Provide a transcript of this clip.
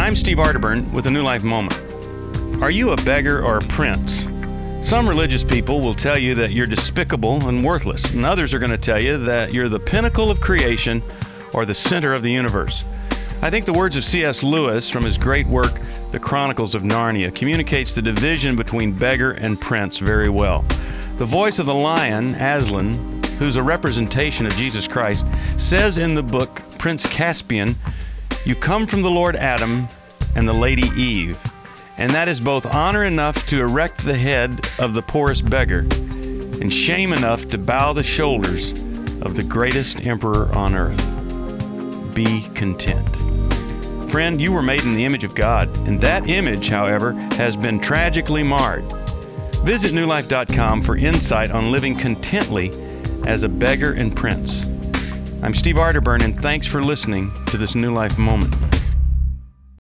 I'm Steve Arterburn with a New Life Moment. Are you a beggar or a prince? Some religious people will tell you that you're despicable and worthless, and others are going to tell you that you're the pinnacle of creation or the center of the universe. I think the words of C.S. Lewis from his great work, The Chronicles of Narnia, communicates the division between beggar and prince very well. The voice of the lion, Aslan, who's a representation of Jesus Christ, says in the book Prince Caspian, "You come from the Lord Adam and the Lady Eve, and that is both honor enough to erect the head of the poorest beggar and shame enough to bow the shoulders of the greatest emperor on earth. Be content." Friend, you were made in the image of God, and that image, however, has been tragically marred. Visit newlife.com for insight on living contently as a beggar and prince. I'm Steve Arterburn, and thanks for listening to this New Life Moment.